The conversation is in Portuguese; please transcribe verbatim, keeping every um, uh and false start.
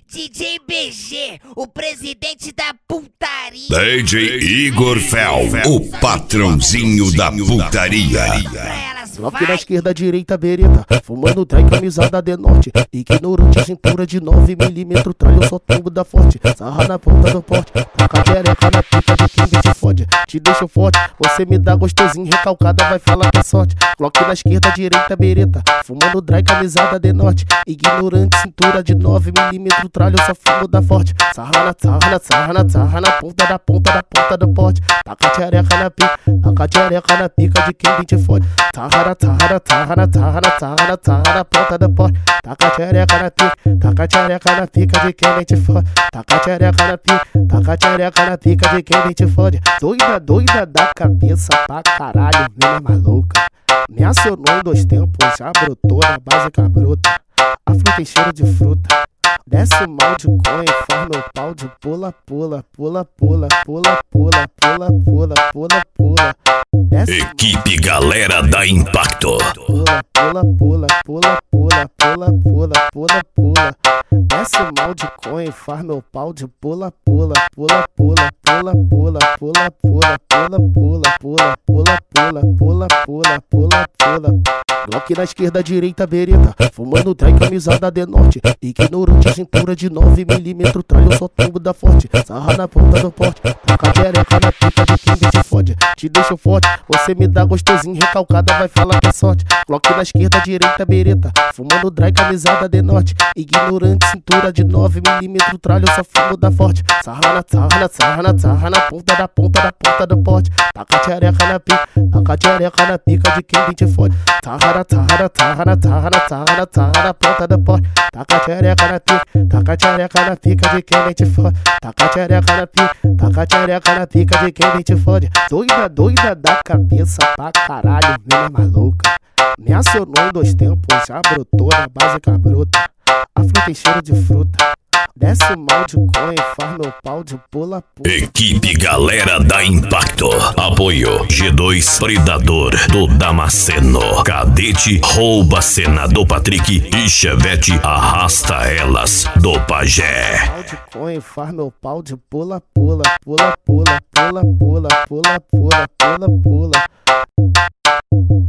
D J B G, o presidente da putaria. D J Igor Fel, o patrãozinho da putaria. Bloco na esquerda, direita, bereta. Fumando trai, camisada de norte. Ignorante, cintura de nove milímetros. Trai, eu só tombo da forte. Sarra na ponta do porte. Taca a xereca na pica de quem te fode. Te deixo forte, você me dá gostosinho. Recalcada, vai falar que é sorte. Bloco na esquerda, direita, bereta. Fumando trai, camisada de norte. Ignorante, cintura de nove milímetros. Trai, eu só fumo da forte. Sarra na, sarra na, sarra na, sarra na ponta da ponta da ponta do porte. Taca a xereca na pica. Taca a xereca na pica de quem te fode. Sarra Tarra, tarra, tarra, tarra, tarra, na ponta do pote. Taca a xereca na pica, taca a xereca na pica de quem te fode. Taca a xereca na pica, taca a xereca na pica de quem te fode. Doida, doida da cabeça pra caralho, mina maluca. Me acionou em dois tempos, já brotou na básica bruta. A fruta tem cheiro de fruta. Desce o mal de conha, faz meu pau de pula, pula, pula, pula, pula, pula, pula, pula, pula, pula. Equipe Galera da Impacto. Pula, pula, pula, pula, pula, pula, pula, pula, pula. Desce o mal de conha, faz meu pau de pula, pula, pula, pula, pula, pula, pula, pula, pula, pula, pula, pula, pula, pula, pula, pula, pula. Bloco na esquerda, direita, bereta. Fumando trai, camisada de norte. Ignorante, a cintura de nove milímetros. Trai, eu só tombo da forte. Sarra na ponta do porte. Taca a xereca na pica de quem te fode. Te deixo forte, você me dá gostosinho. Recalcada, vai falar que é sorte. Bloco na esquerda, direita, bereta. Fumando trai, camisada de norte. Ignorante, cintura de nove milímetros. Trai, eu só fumo da forte. Sarra na, sarra na, sarra na, sarra na ponta da ponta da ponta do porte. Taca a xereca na pica. Taca a xereca na pica de quem te fode. Tarra, tarra, tarra, tarra, tarra, tarra, na ponta do pote. Taca a xereca na pica, taca a xereca na pica de quem te fode. Taca a xereca na pica, taca a xereca na pica de quem te fode. Doida, doida da cabeça pra caralho, mina maluca. Me acionou em dois tempos, já brotou na básica bruta. A fruta tem cheiro de fruta. Desce o mal de conha, faz meu pau de pula, pula. Equipe Galera da Impacto. Apoio G dois Predador do Damasceno. Cadete rouba cena do Patrick e Chevette arrasta elas do Pajé. Pau de conha, faz meu pau de pula, pula, pula, pula, pula, pula, pula, pula, pula, pula.